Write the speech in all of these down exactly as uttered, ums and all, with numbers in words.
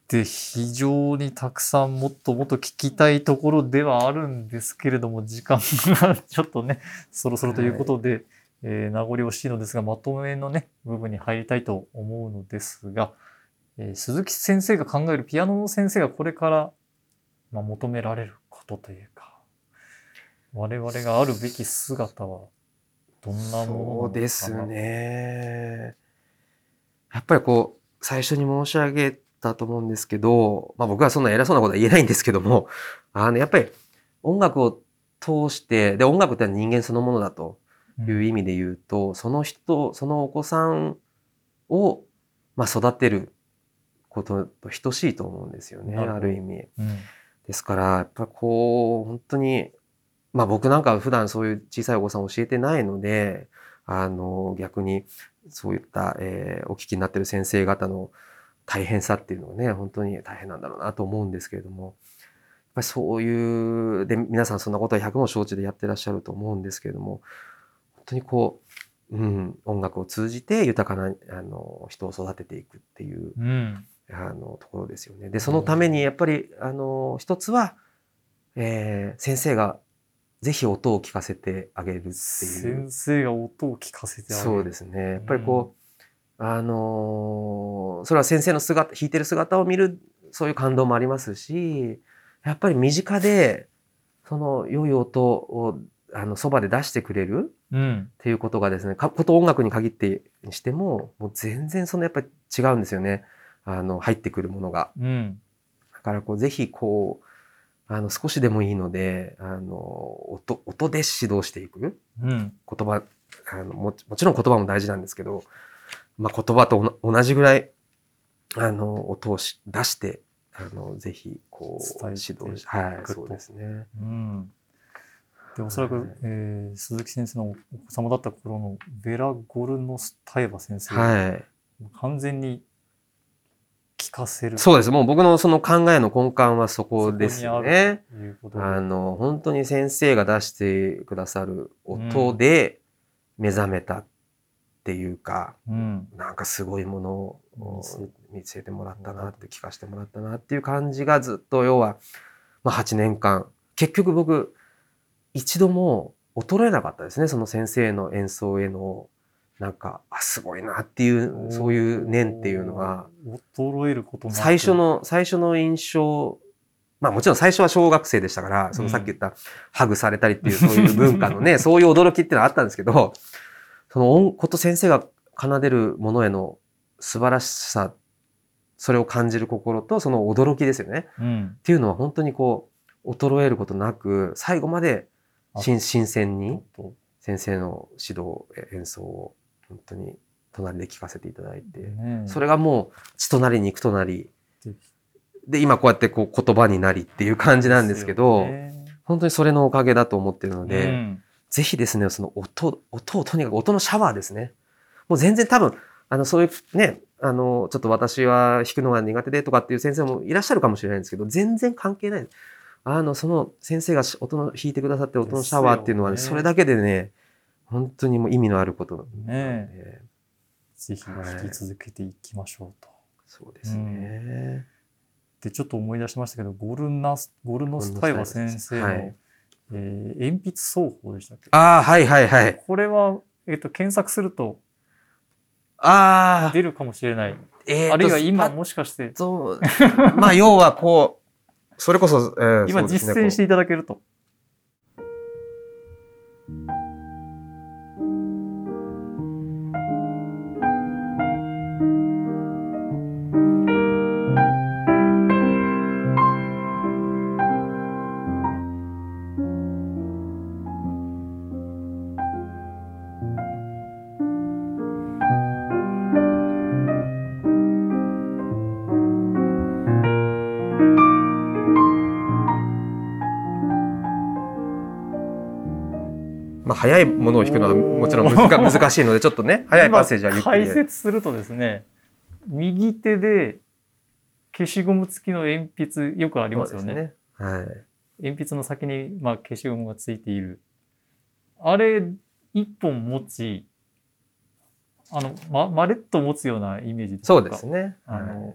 で非常にたくさんもっともっと聞きたいところではあるんですけれども、時間がちょっとねそろそろということで、はい、えー、名残惜しいのですが、まとめのね部分に入りたいと思うのですが、えー、鈴木先生が考えるピアノの先生がこれから、まあ、求められることというか、我々があるべき姿はどんなものなのかな。 そうですね。やっぱりこう最初に申し上げたと思うんですけど、まあ僕はそんな偉そうなことは言えないんですけども、あのやっぱり音楽を通して、で音楽って人間そのものだという意味で言うと、うん、その人、そのお子さんをまあ育てることと等しいと思うんですよね、ある意味。うん、ですからやっぱこう本当に、まあ僕なんか普段そういう小さいお子さんを教えてないので、あの逆にそういった、えー、お聞きになっている先生方の大変さっていうのはね、本当に大変なんだろうなと思うんですけれども、やっぱりそういう、で、皆さんそんなことは百も承知でやってらっしゃると思うんですけれども、本当にこう、うん、音楽を通じて豊かなあの人を育てていくっていう、うん、あのところですよね。で、そのためにやっぱり、あの、一つは、えー、先生がぜひ音を聞かせてあげるっていう。 先生が音を聞かせてあげる。 そうですね。やっぱりこう、うん、あのー、それは先生の姿、弾いてる姿を見る、そういう感動もありますし、やっぱり身近で、その良い音を、あの、そばで出してくれるっていうことがですね、かこと音楽に限ってにしても、もう全然そのやっぱり違うんですよね。あの、入ってくるものが。うん、だからこう、ぜひこう、あの、少しでもいいので、あの、音、音で指導していく。うん、言葉、あのも、もちろん言葉も大事なんですけど、まあ、言葉と同じぐらい、あの、音をし出して、あの、ぜひ、こう、指導し、はい、そうですね。うん。 で、おそらく、はい、えー、鈴木先生のお子様だった頃のベラ・ゴルノスタエバ先生。はい。完全に聞かせる。 そうです。もう僕のその考えの根幹はそこですね。あの、本当に先生が出してくださる音で目覚めたっていうか、うん、なんかすごいものを見せてもらったなって、聞かせてもらったなっていう感じがずっと要は、まあはちねんかん。結局僕、一度も衰えなかったですね。その先生の演奏へのなんか、あ、すごいなっていう、そういう念っていうのは、 衰えることなく。 最初の、最初の印象、まあもちろん最初は小学生でしたから、そのさっき言った、ハグされたりっていう、そういう文化のね、そういう驚きっていうのはあったんですけど、その音、こと先生が奏でるものへの素晴らしさ、それを感じる心と、その驚きですよね。うん、っていうのは本当にこう、衰えることなく、最後まで新新鮮に先生の指導、演奏を本当に隣で聞かせていただいて、ね、それがもう血となり肉となり、で、今こうやってこう言葉になりっていう感じなんですけど、ね、本当にそれのおかげだと思ってるので、うん、ぜひですね、その音、音をとにかく音のシャワーですね。もう全然多分、あの、そういうね、あの、ちょっと私は弾くのが苦手でとかっていう先生もいらっしゃるかもしれないんですけど、全然関係ない。あの、その先生が音の弾いてくださって音のシャワーっていうのはね、それだけでね、本当にもう意味のあることなので、ね、 ぜひ弾き続けていきましょうと。はい、 そうですね、うん。 で、ちょっと思い出しましたけど、ゴルナス、ゴルノスタイワ先生の、はい、えー、鉛筆奏法でしたっけ？ ああ、はいはいはい。 これは、えっと、検索すると、 ああ。 出るかもしれない。えー、あるいは今もしかして。 そう。まあ、要はこう、それこそ、えー、 今実践していただけると。 まあ、早いものを弾くのはもちろん難, 難しいので、ちょっとね、早いパッセージはゆっくり。 解説するとですね、右手で消しゴム付きの鉛筆、よくありますよね。 ね、はい。 鉛筆の先に、まあ、消しゴムがついている。あれ、一本持ち、あの、ま、マレット持つようなイメージですか？ そうですね。 あの、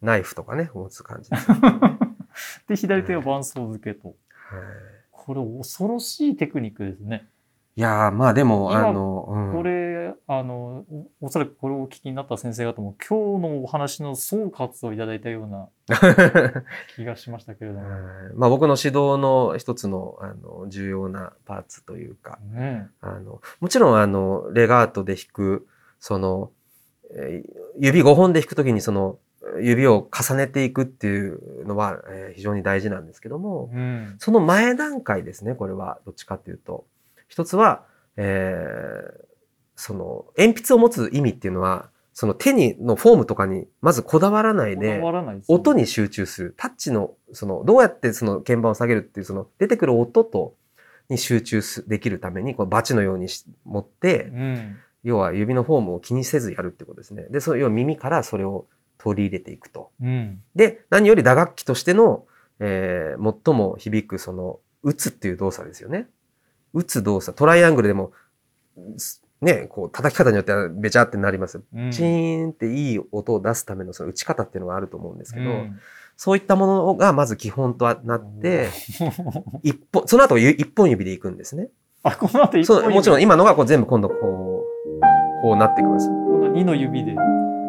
ナイフとかね、持つ感じです。 で、左手は伴奏付けと。 はい、 これ恐ろしいテクニックですね。 いやー、まあでも、 今あの、うん、 これ、あの、おおそらくこれをお聞きになった先生方も、今日のお話の総括をいただいたような気がしましたけれども。 まあ僕の指導の一つの、あの、重要なパーツというか、 ね、 あの、もちろん、あの、レガートで弾く、その、えー指ごほんで弾くときにその、指を重ねていくっていうのは、えー非常に大事なんですけども、 うん、 その前段階ですね、これは。どっちかっていうと。一つは、えー、その、鉛筆を持つ意味っていうのは、その手に、のフォームとかに、まずこだわらないで、 こだわらないですね、 音に集中する。タッチの、その、どうやってその鍵盤を下げるっていう、その、出てくる音と、に集中すできるために、こうバチのようにし持って、 うん、 要は指のフォームを気にせずやるってことですね。で、その要は耳からそれを取り入れていくと。 うん、 で、何より打楽器としての、えー、最も響くその、打つっていう動作ですよね。打つ動作。トライアングルでも、ね、こう叩き方によってはべちゃってなります。 うん、 チーンっていい音を出すためのその打ち方っていうのがあると思うんですけど、 うん、 そういったものがまず基本となって、一本、その後一本指でいくんですね。 あ、この後一そう、 本指もちろん今のがこう全部今度こう、こうなっていくんです。 このにの指で。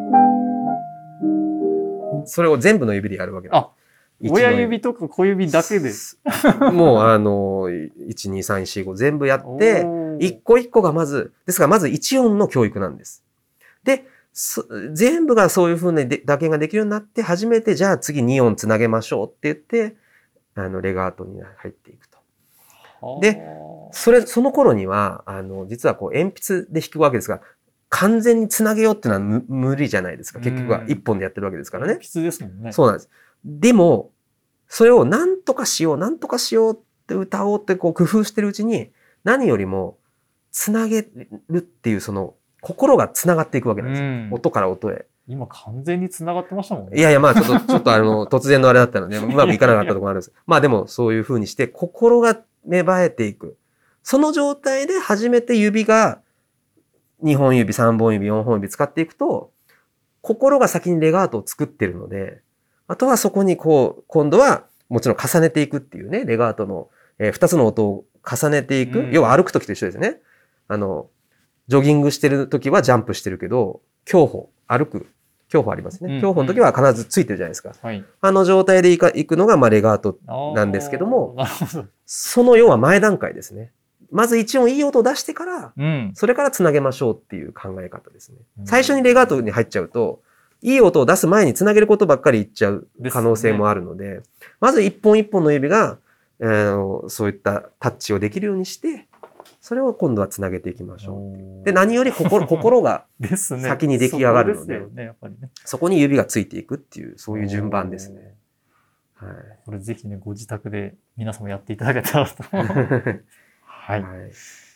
それを全部の指でやるわけです。 あ、親指とか小指だけで。 もうあの、いち、に、さん、よん、ご全部やって、一個一個がまず、ですからまず一音の教育なんです。で、全部がそういう風に打鍵ができるようになって、初めてじゃあ次に音つなげましょうって言って、あの、レガートに入っていくと。で、それ、その頃には、あの、実はこう、鉛筆で弾くわけですが、完全につなげようっていうのは無理じゃないですか。結局は一本でやってるわけですからね。 鉛筆ですもんね。 そうなんです。でも、それを何とかしよう、何とかしようって歌おうってこう工夫してるうちに、何よりも、つなげるっていうその、心がつながっていくわけなんですよ。うん、音から音へ。 今完全につながってましたもんね。 いやいや、まあちょっと、ちょっとあの、突然のあれだったので、うまくいかなかったところもあるんです。まあでも、そういう風にして、心が芽生えていく。その状態で初めて指が、にほん指、さんぼん指、よんほん指使っていくと、心が先にレガートを作ってるので、あとはそこにこう、今度はもちろん重ねていくっていうね、レガートの、えー、ふたつの音を重ねていく。うん、要は歩くときと一緒ですね。あの、ジョギングしてるときはジャンプしてるけど、競歩、歩く、競歩ありますね。競歩のときは必ずついてるじゃないですか。はい、あの状態でいか行くのが、まあ、レガートなんですけども、 なるほど、 その要は前段階ですね。まず一音いい音を出してから、うん、それからつなげましょうっていう考え方ですね。うん、最初にレガートに入っちゃうと、いい音を出す前につなげることばっかり言っちゃう可能性もあるので、でね、まず一本一本の指が、えー、そういったタッチをできるようにして、それを今度はつなげていきましょう。で、何より心、心が先に出来上がるので、 ねねね、 そこに指がついていくっていう、そういう順番ですね。 はい、これぜひね、ご自宅で皆さんもやっていただけたらと。はい。はい